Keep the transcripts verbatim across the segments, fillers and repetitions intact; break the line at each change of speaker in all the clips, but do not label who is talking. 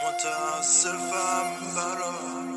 متاسفم برات.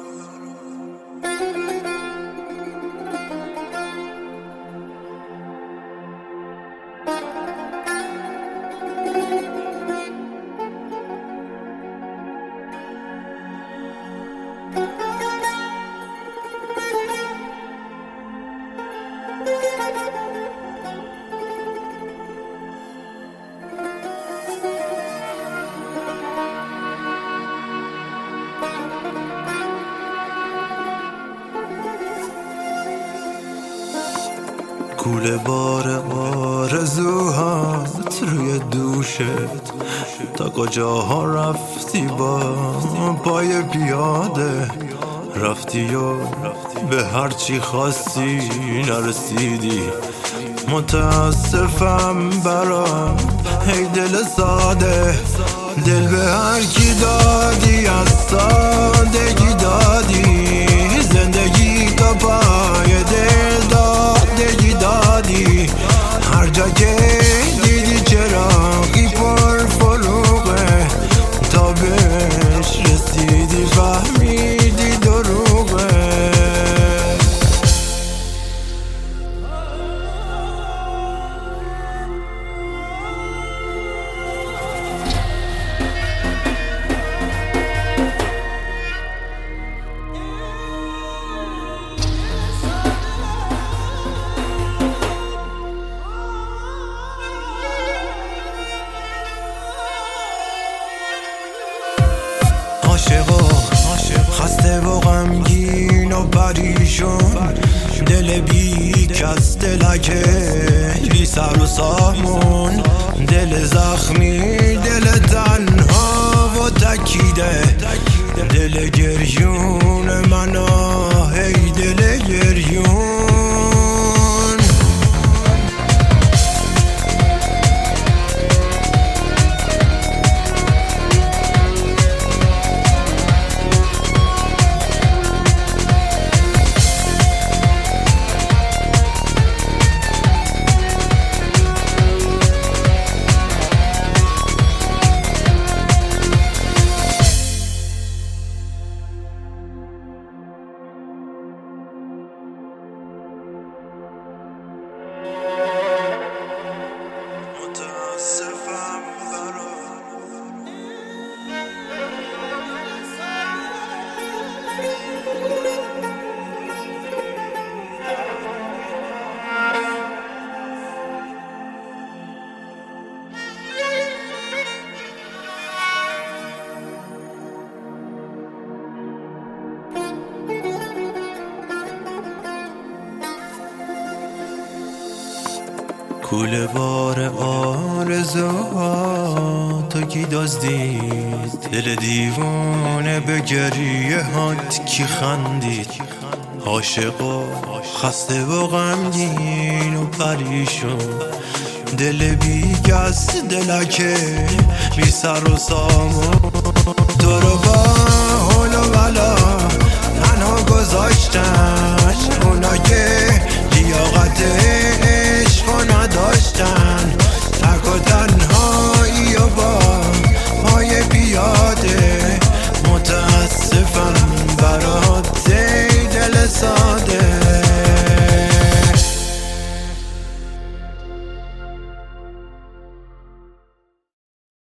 کوله بار آرزوهات روی دوشت، تا کجاها رفتی با پای پیاده؟ رفتی و به هرچی خواستی نرسیدی. متاسفم برات ای دل ساده، دل به هر کی دادی از سادگی دادی، زندگی تا پای دل دادگی دادی. هر جا که دیدی چراغی پر فروغه، تا بهش رسیدی فهمیدی دروغه. عاشق و خسته و غمگین و پریشون، دل بی کس، دلکه بی سر و سامون، دل زخمی، دل تنها و تکیده، دل گریون من، آه ای دل گریون. متاسفم برات. کوله بار آرزوهات کی دزدید، دل دیوانه به گریه هات کی خندید؟ عاشق و خسته و غمگین و پریشون، دل بی کس، دلکه بی سر و سامون، تو رو